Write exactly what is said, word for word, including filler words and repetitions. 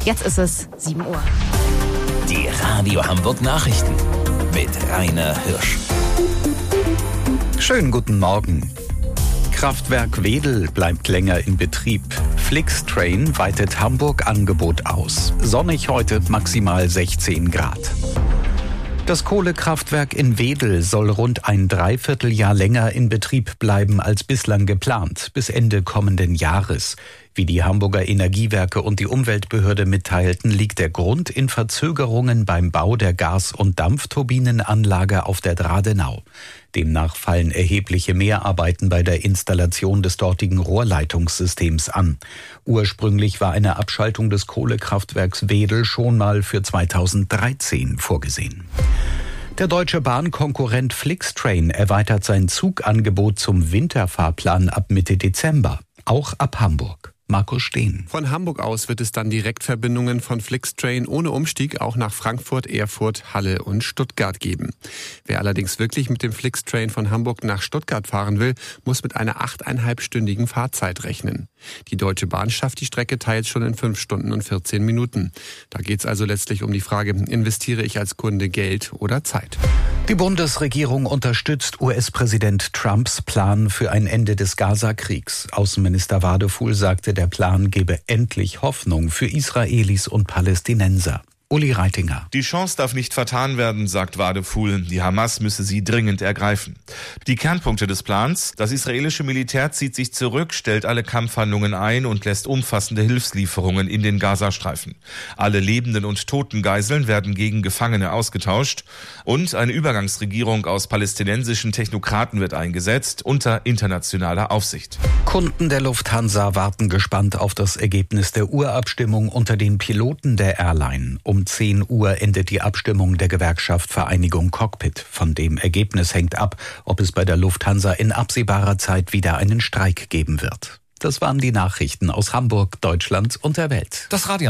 Jetzt ist es sieben Uhr. Die Radio Hamburg Nachrichten mit Rainer Hirsch. Schönen guten Morgen. Kraftwerk Wedel bleibt länger in Betrieb. Flixtrain weitet Hamburg-Angebot aus. Sonnig heute, maximal sechzehn Grad. Das Kohlekraftwerk in Wedel soll rund ein Dreivierteljahr länger in Betrieb bleiben als bislang geplant, bis Ende kommenden Jahres. Wie die Hamburger Energiewerke und die Umweltbehörde mitteilten, liegt der Grund in Verzögerungen beim Bau der Gas- und Dampfturbinenanlage auf der Dradenau. Demnach fallen erhebliche Mehrarbeiten bei der Installation des dortigen Rohrleitungssystems an. Ursprünglich war eine Abschaltung des Kohlekraftwerks Wedel schon mal für zweitausenddreizehn vorgesehen. Der deutsche Bahnkonkurrent Flixtrain erweitert sein Zugangebot zum Winterfahrplan ab Mitte Dezember, auch ab Hamburg. Markus Steen. Von Hamburg aus wird es dann Direktverbindungen von Flixtrain ohne Umstieg auch nach Frankfurt, Erfurt, Halle und Stuttgart geben. Wer allerdings wirklich mit dem Flixtrain von Hamburg nach Stuttgart fahren will, muss mit einer achteinhalbstündigen Fahrzeit rechnen. Die Deutsche Bahn schafft die Strecke teils schon in fünf Stunden und vierzehn Minuten. Da geht es also letztlich um die Frage, investiere ich als Kunde Geld oder Zeit? Die Bundesregierung unterstützt U S-Präsident Trumps Plan für ein Ende des Gaza-Kriegs. Außenminister Wadefuhl sagte, der Plan gebe endlich Hoffnung für Israelis und Palästinenser. Uli Reitinger. Die Chance darf nicht vertan werden, sagt Wadefuhl. Die Hamas müsse sie dringend ergreifen. Die Kernpunkte des Plans: Das israelische Militär zieht sich zurück, stellt alle Kampfhandlungen ein und lässt umfassende Hilfslieferungen in den Gazastreifen. Alle lebenden und toten Geiseln werden gegen Gefangene ausgetauscht. Und eine Übergangsregierung aus palästinensischen Technokraten wird eingesetzt, unter internationaler Aufsicht. Kunden der Lufthansa warten gespannt auf das Ergebnis der Urabstimmung unter den Piloten der Airline. Um zehn Uhr endet die Abstimmung der Gewerkschaft Vereinigung Cockpit. Von dem Ergebnis hängt ab, ob es bei der Lufthansa in absehbarer Zeit wieder einen Streik geben wird. Das waren die Nachrichten aus Hamburg, Deutschland und der Welt. Das Radio